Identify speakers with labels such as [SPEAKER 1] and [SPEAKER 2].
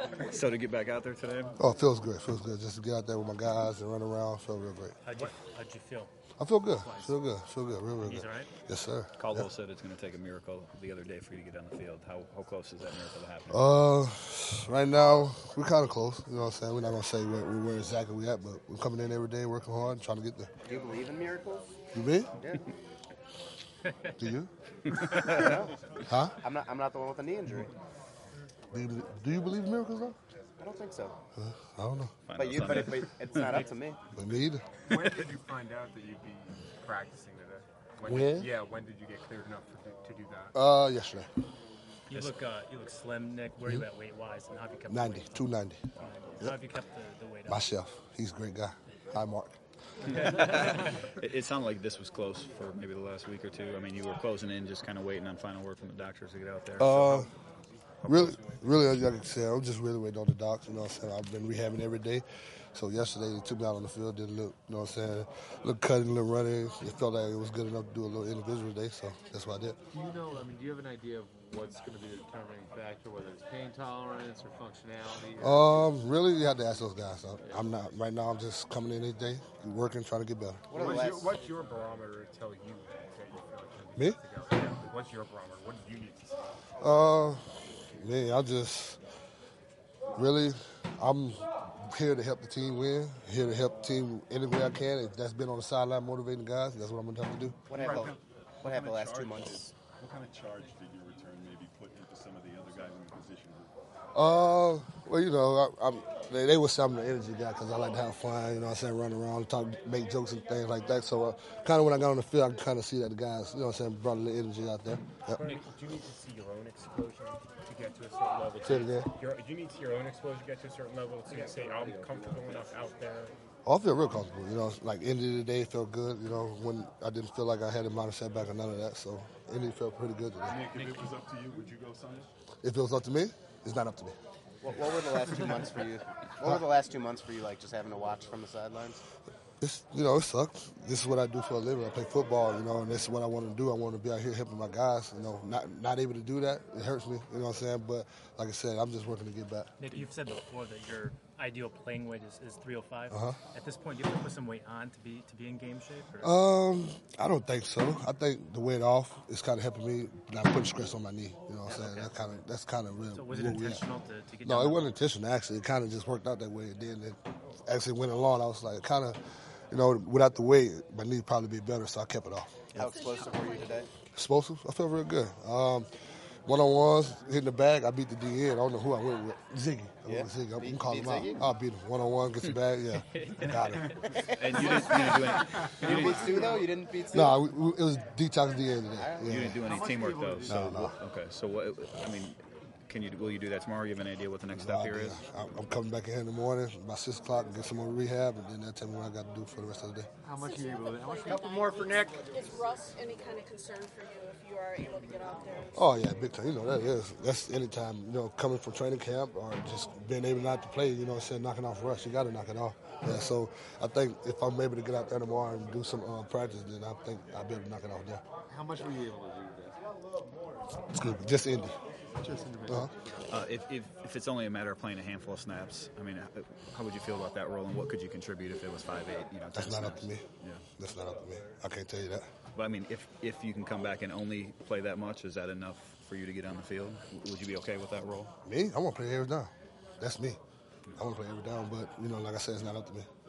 [SPEAKER 1] So to get back out there today?
[SPEAKER 2] Oh, it feels good. It feels good. Just to get out there with my guys and run around, felt real great.
[SPEAKER 3] How'd you feel?
[SPEAKER 2] I feel good. Feel good. Feel good. Real
[SPEAKER 3] He's
[SPEAKER 2] good.
[SPEAKER 3] all right?
[SPEAKER 2] Yes, sir.
[SPEAKER 1] Caldwell said it's going to take a miracle the other day for you to get on the field. How close is that miracle to happening?
[SPEAKER 2] Right now, we're kind of close. You know what I'm saying? We're not going to say where exactly we at, but we're coming in every day, working hard, trying to get there.
[SPEAKER 4] Do you believe in miracles?
[SPEAKER 2] You me?
[SPEAKER 4] Yeah.
[SPEAKER 2] Do you?
[SPEAKER 4] No.
[SPEAKER 2] Huh?
[SPEAKER 4] I'm not the one with a knee injury.
[SPEAKER 2] Do you believe in miracles, though?
[SPEAKER 4] I don't think so.
[SPEAKER 2] I don't know.
[SPEAKER 4] But it's not up to me.
[SPEAKER 2] But me either.
[SPEAKER 5] When did you find out that you'd be practicing today? When did you get cleared enough to do that?
[SPEAKER 2] Yesterday.
[SPEAKER 3] You look slim, Nick. Where are you at weight-wise? And how have you kept
[SPEAKER 2] 90,
[SPEAKER 3] the weight?
[SPEAKER 2] 290.
[SPEAKER 3] How have you kept the weight up?
[SPEAKER 2] My chef. He's a great guy. Hi, Mark.
[SPEAKER 1] It sounded like this was close for maybe the last week or two. I mean, you were closing in, just kind of waiting on final word from the doctors to get out there.
[SPEAKER 2] Really, like I said, I'm just really waiting on the docs. You know what I'm saying? I've been rehabbing every day. So yesterday they took me out on the field, did a little, you know what I'm saying, a little cutting, a little running. It felt like it was good enough to do a little individual day, so that's what I did.
[SPEAKER 6] Do you have an idea of what's going to be the determining factor, whether it's pain tolerance or functionality?
[SPEAKER 2] Really, you have to ask those guys. I'm not, right now I'm just coming in each day, working, trying to get better.
[SPEAKER 5] What's your barometer to tell you that you feel like you need to go? What's your barometer? What do you need to see?
[SPEAKER 2] I'm here to help the team win, here to help the team any way I can. If that's been on the sideline motivating guys, that's what I'm going to have to do.
[SPEAKER 4] What happened the last 2 months?
[SPEAKER 7] What kind of charge did you return, maybe put into some of the other guys in the position group?
[SPEAKER 2] They were some of the energy guy because I like to have fun, you know what I'm saying, run around, talk, make jokes and things like that. So kind of when I got on the field, I could kind of see that the guys, you know what I'm saying, brought a little energy out there. Yep.
[SPEAKER 5] Nick, do you need to see your own explosion to get to a certain level?
[SPEAKER 2] Say it again.
[SPEAKER 5] Do you need to see your own exposure to get to a certain level to say, I'm comfortable enough out there?
[SPEAKER 2] I feel real comfortable, you know, like end of the day, it felt good, you know, when I didn't feel like I had a minor setback or none of that, so it felt pretty good today.
[SPEAKER 7] Nick, if it was up to you, would you go sign?
[SPEAKER 2] If it was up to me, it's not up to me.
[SPEAKER 4] What were the last 2 months for you? What were the last 2 months for you, like just having to watch from the sidelines?
[SPEAKER 2] It sucks. This is what I do for a living. I play football, you know, and this is what I want to do. I want to be out here helping my guys, you know, not able to do that. It hurts me, you know what I'm saying? But like I said, I'm just working to get back.
[SPEAKER 3] Nick, you've said before that your ideal playing weight is 305. At this point, do you have to put some weight on to be in game shape? Or?
[SPEAKER 2] I don't think so. I think the weight off is kind of helping me not putting stress on my knee. You know what I'm saying?
[SPEAKER 3] Okay.
[SPEAKER 2] That's kind of real.
[SPEAKER 3] So was it intentional to get
[SPEAKER 2] No,
[SPEAKER 3] down?
[SPEAKER 2] it wasn't intentional, actually. It kind of just worked out that way. And then it actually went along. I was like, kind of, you know, without the weight, my knee would probably be better, so I kept it off.
[SPEAKER 4] How explosive were you today?
[SPEAKER 2] Explosive? I felt real good. One-on-ones, hitting the bag, I beat the DN. I don't know who I went with. Ziggy. I went with Ziggy. I'm going to call him out.
[SPEAKER 4] Ziggy?
[SPEAKER 2] I'll beat him. One-on-one, get the bag, yeah. Got him.
[SPEAKER 1] And you didn't do any.
[SPEAKER 4] You didn't beat Sue, though? You didn't beat Sue?
[SPEAKER 2] No, it was detox DN today. Yeah.
[SPEAKER 1] You didn't do any teamwork though. So
[SPEAKER 2] No.
[SPEAKER 1] okay. So what? I mean, will you do that tomorrow? You have an idea what the next step here is?
[SPEAKER 2] I'm coming back in here in the morning about 6 o'clock and get some more rehab, and then they'll tell me what I got to do for the rest of the day.
[SPEAKER 6] How much are you able to?
[SPEAKER 5] Couple more for Nick.
[SPEAKER 8] Is Russ any kind of concern for you if you are able to get out there?
[SPEAKER 2] Oh, yeah, big time. You know, that is. That's any time, you know, coming from training camp or just being able not to play, you know, saying knocking off Russ, you got to knock it off. Yeah, so I think if I'm able to get out there tomorrow and do some practice, then I think I'll be able to knock it off there.
[SPEAKER 6] How much were you able to do today?
[SPEAKER 2] It's good. Just Indy.
[SPEAKER 6] Just individual.
[SPEAKER 1] If it's only a matter of playing a handful of snaps, I mean, how would you feel about that role, and what could you contribute if it was 5-8? You know, 10
[SPEAKER 2] That's not
[SPEAKER 1] snaps?
[SPEAKER 2] up to me.
[SPEAKER 1] Yeah.
[SPEAKER 2] That's not up to me. I can't tell you that.
[SPEAKER 1] But I mean, if you can come back and only play that much, is that enough for you to get on the field? Would you be okay with that role?
[SPEAKER 2] Me? I want to play every down. That's me. I want to play every down, but, you know, like I said, it's not up to me.